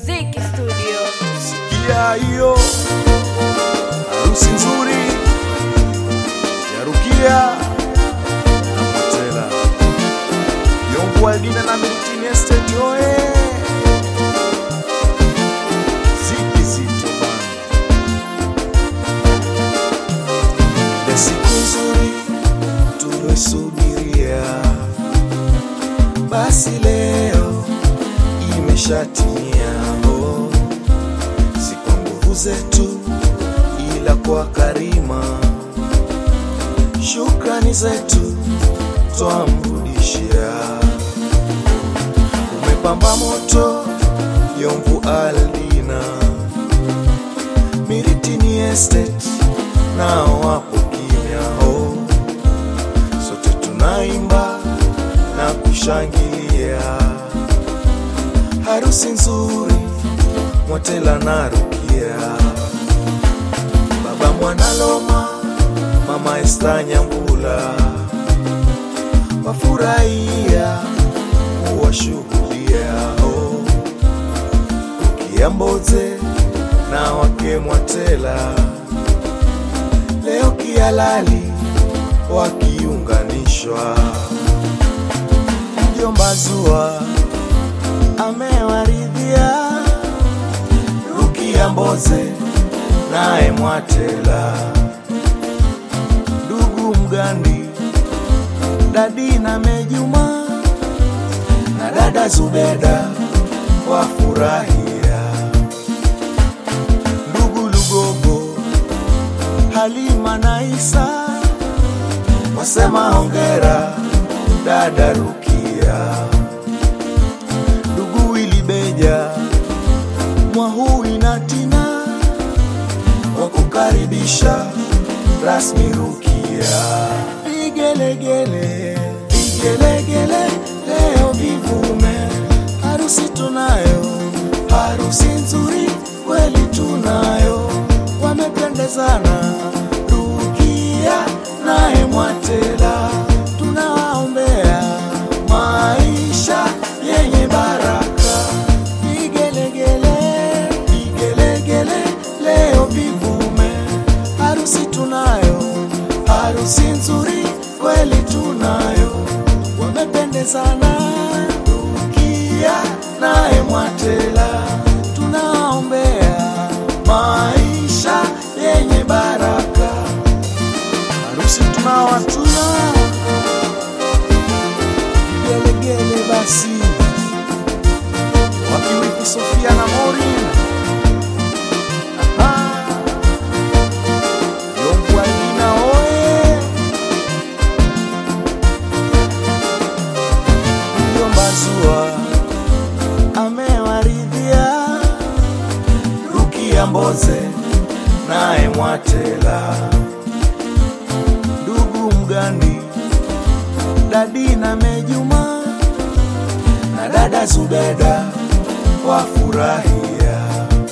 Ziki Studio. Sikia hiyo harusi nzuri ya Rukia na Mwatela, Yombo Aldina na Milutini Estate oe. Ziki Zito Band. Ile siku nzuri tulosubiria, basi leo imeshatimia. Si kwa nguvu zetu ila kwa karima, shukrani zetu twamrudishia. Umepamba moto Yombo Aldina, Milutini Estate nao wapo kimya. Sote tunaimba na kushangilia harusi nzuri Mwatela na Rukia. Baba Mwanaloma, Mama Esther Nyambula wafurahia kuwashuhudia Rukia Mboze na wake Mwatela, leo kihalali wakiunganishwa. Mjomba Zua amewaridhia Rukia Mboze nae Mwatela, ndugu Mgandi, Dadi na Mejuma na dada Zubeda wafurahia. Ndugu Lugogo, Halima na Isa wasema hongera dada Rukia. Ndugu Wilibeja, Mwahui na Tina wakukaribisha rasmi Rukia. Vigelegele, vigelegele leo vivume, harusi tunayo, harusi nzuri kweli tunayo. Wamependezana Rukia nae Mwatela, tunawaombea maisha yenye baraka. Vigelegele, vigelegele leo vivume, harusi tunayo, harusi nzuri kweli tunayo. Wamependezana Rukia nae Mwatela, tunaombea maisha yenye baraka. Harusi tunawatuna vigelegele basi, wakiwipi Sofia na Morin. Yombo Aldina oe. Mjomba Zua amewaridhia Rukia Mboze nae Mwatela, ndugu Mgandi, Dadi na Mejuma na dada Zubeda wafurahia.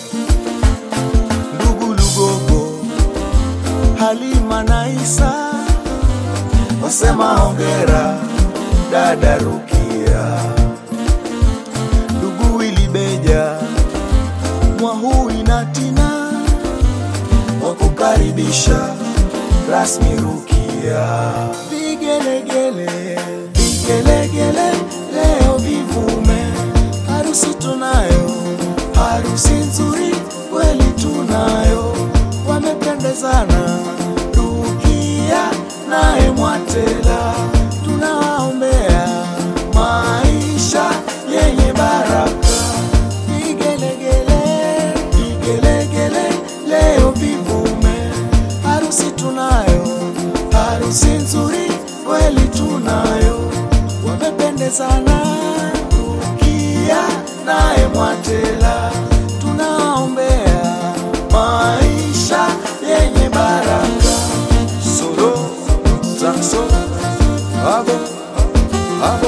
Ndugu Lugogo, Halima na Isa wasema hongera dada Rukia. Ndugu Wilibeja, Mwahui na Tina wakukaribisha rasmi Rukia. Vigelegele, vigelegele leo vivume, harusi tunayo, harusi nzuri kweli tunayo. Wamependezana Rukia nae Mwatela, tunawaombea maisha yenye baraka. Vigelegele, vigelegele leo vivume, harusi tunayo, harusi nzuri kweli tunayo. Wamependezana Rukia nae Mwatela, tunaombea maisha yenye baraka. Solo, Zaxo, Abo, Abo,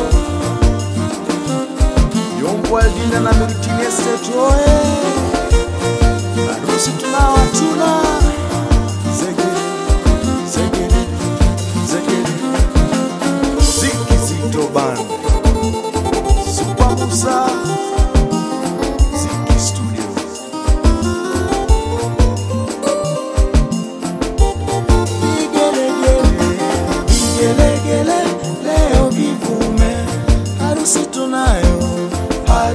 Yombo Aldina na Milutini Estate oe. Harusi tunawatuna Zegere, Zegere, Zegere. Ziki Zito Band, Super Musa, Ziki Studio.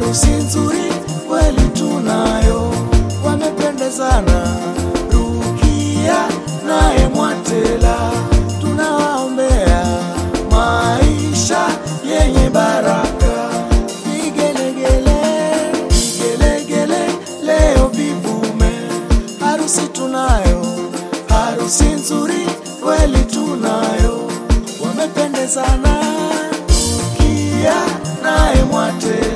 harusi nzuri kweli tunayo, wamependezana Rukia naye Mwatela. Tunawaombea maisha yenye baraka. Vigelegele, vigelegele leo vivume, harusi tunayo, harusi nzuri kweli tunayo, wamependezana Rukia naye Mwatela.